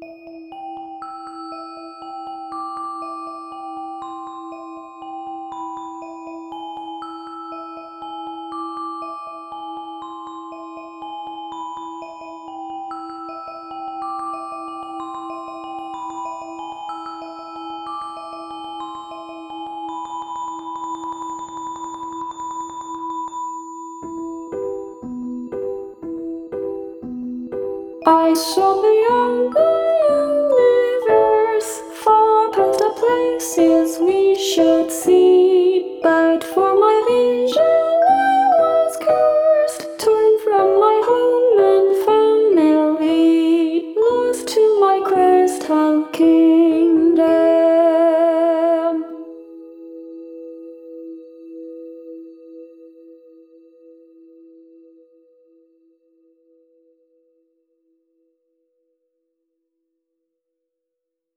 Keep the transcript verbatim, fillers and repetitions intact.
I saw the younger universe, far past the places we should see.